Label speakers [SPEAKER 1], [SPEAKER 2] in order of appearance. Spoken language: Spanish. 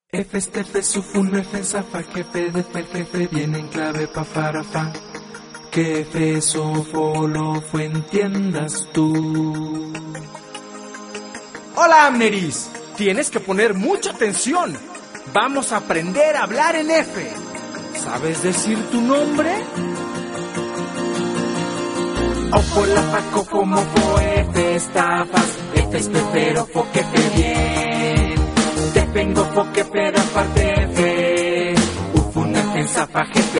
[SPEAKER 1] F este F sufun F zafa jefe de fer jefe viene en clave pa farafa. Que F sofo lo fue entiendas tú.
[SPEAKER 2] Hola Amneris, tienes que poner mucha atención. Vamos a aprender a hablar en F. ¿Sabes decir tu nombre?
[SPEAKER 1] Ofo la faco como fo F estafas. F es pero fo que fe bien. Te vengo fo que pero aparte F. Ufuna F zafa jefe.